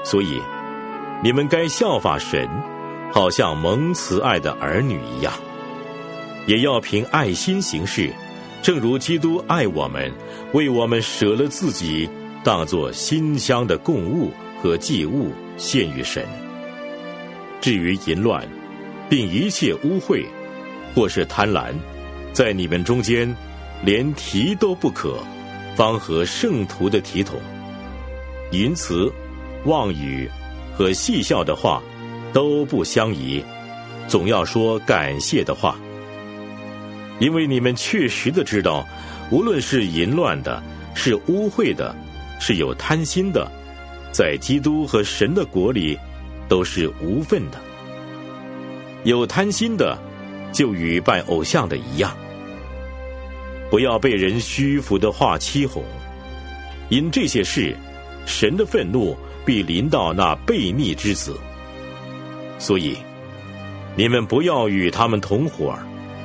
所以你们该效法神，好像蒙慈爱的儿女一样，也要凭爱心行事，正如基督爱我们，为我们舍了自己，当作馨香的供物和祭物献于神。至于淫乱，并一切污秽，或是贪婪，在你们中间连提都不可，方合圣徒的体统。淫词、妄语和戏笑的话都不相宜，总要说感谢的话。因为你们确实的知道，无论是淫乱的，是污秽的，是有贪心的，在基督和神的国里都是无分的。有贪心的，就与拜偶像的一样。不要被人虚浮的话欺哄，因这些事，神的愤怒必临到那悖逆之子。所以你们不要与他们同伙。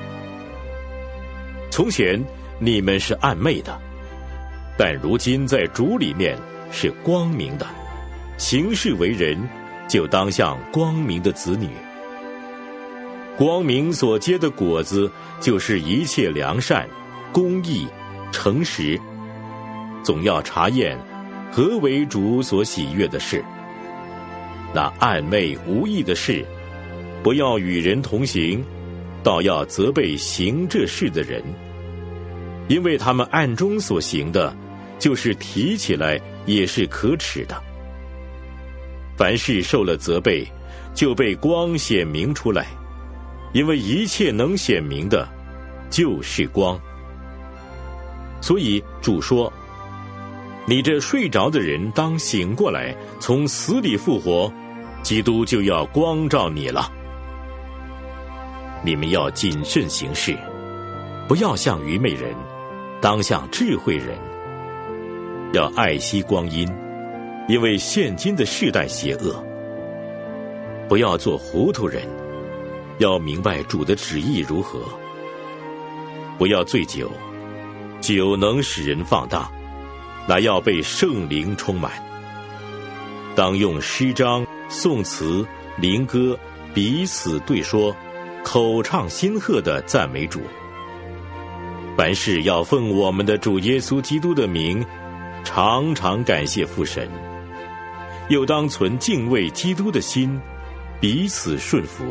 从前你们是暗昧的，但如今在主里面是光明的，行事为人就当像光明的子女。光明所结的果子，就是一切良善、公义、诚实，总要查验何为主所喜悦的事。那暗昧无益的事，不要与人同行，倒要责备行这事的人，因为他们暗中所行的，就是提起来也是可耻的。凡事受了责备，就被光显明出来，因为一切能显明的，就是光。所以主说，你这睡着的人当醒过来，从死里复活，基督就要光照你了。你们要谨慎行事，不要像愚昧人，当像智慧人。要爱惜光阴，因为现今的世代邪恶。不要做糊涂人，要明白主的旨意如何。不要醉酒，酒能使人放荡，乃要被圣灵充满。当用诗章、颂词、灵歌彼此对说，口唱心和的赞美主。凡事要奉我们的主耶稣基督的名，常常感谢父神。又当存敬畏基督的心，彼此顺服。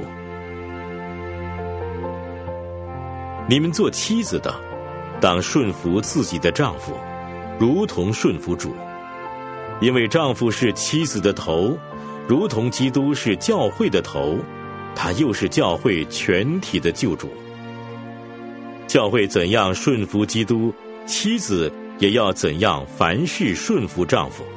你们做妻子的，当顺服自己的丈夫，如同顺服主。因为丈夫是妻子的头，如同基督是教会的头，他又是教会全体的救主。教会怎样顺服基督，妻子也要怎样凡事顺服丈夫。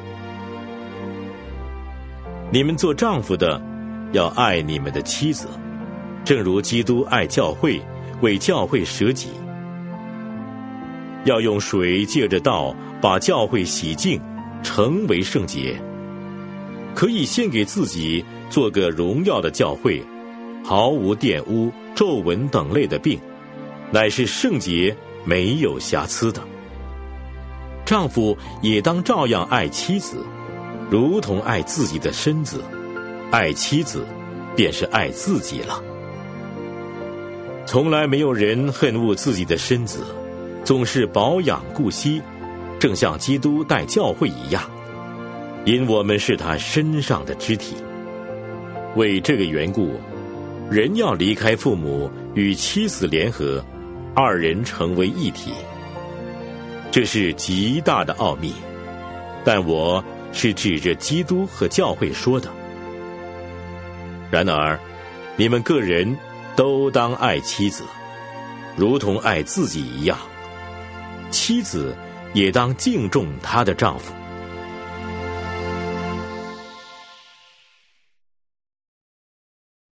你们做丈夫的，要爱你们的妻子，正如基督爱教会，为教会舍己。要用水借着道把教会洗净，成为圣洁，可以献给自己，做个荣耀的教会，毫无玷污、皱纹等类的病，乃是圣洁，没有瑕疵的。丈夫也当照样爱妻子，如同爱自己的身子。爱妻子，便是爱自己了。从来没有人恨恶自己的身子，总是保养顾惜，正像基督待教会一样，因我们是他身上的肢体。为这个缘故，人要离开父母，与妻子联合，二人成为一体。这是极大的奥秘，但我是指着基督和教会说的。然而，你们个人都当爱妻子，如同爱自己一样；妻子也当敬重她的丈夫。